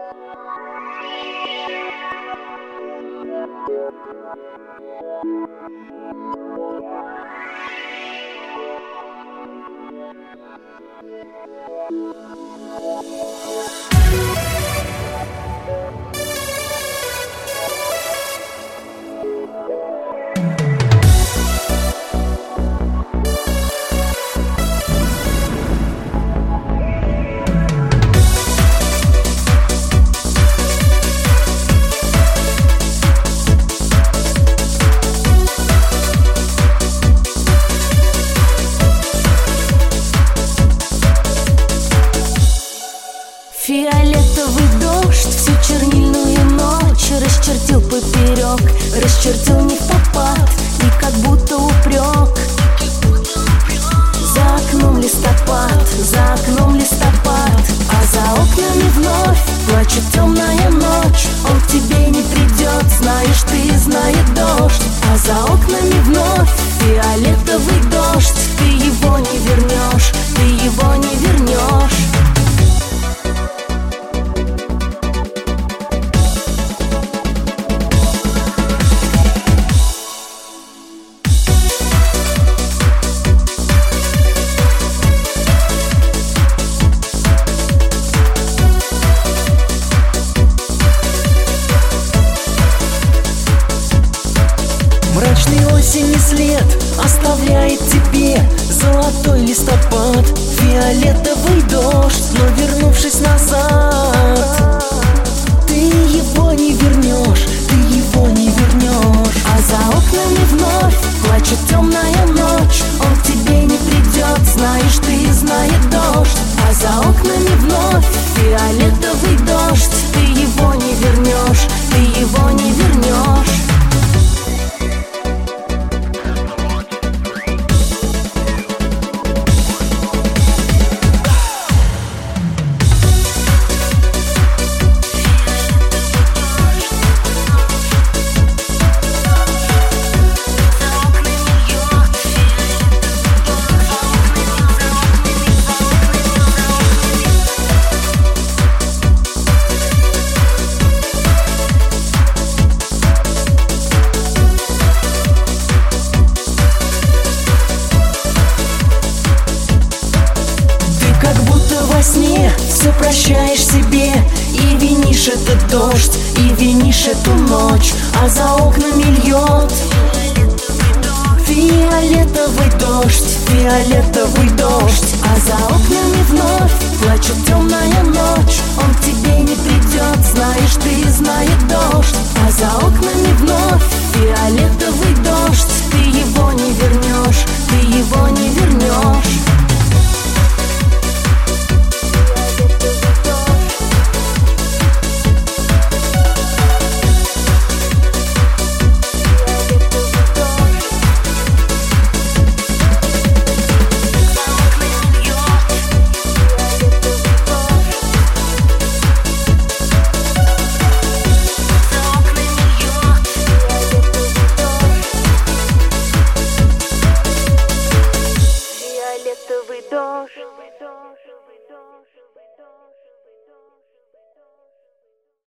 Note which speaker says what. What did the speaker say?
Speaker 1: Фиолетовый дождь всю чернильную ночь расчертил поперек, расчертил не впопад и как будто упрек. За окном листопад, за окном листопад, а за окнами вновь плачет темная ночь. Он к тебе не придет, знаешь ты, знает дождь. А за окнами вновь фиолетовый дождь. Ты его не вернешь, ты его не вернешь.
Speaker 2: Мрачный осенний след оставляет тебе золотой листопад, фиолетовый дождь, но вернувшись назад, ты его не вернешь, ты его не вернешь.
Speaker 1: А за окнами вновь плачет темная ночь. Он к тебе не придет, знаешь ты, знает дождь. А за окнами вновь фиолетовый дождь. Ты его не вернешь, ты его не вернешь.
Speaker 2: Во сне все прощаешь себе и винишь этот дождь, и винишь эту ночь. А за окнами льет фиолетовый дождь, фиолетовый дождь.
Speaker 1: А за окнами вновь плачет темная ночь. Он к тебе не придет, знаешь ты, знает дождь. А за окнами вновь фиолетовый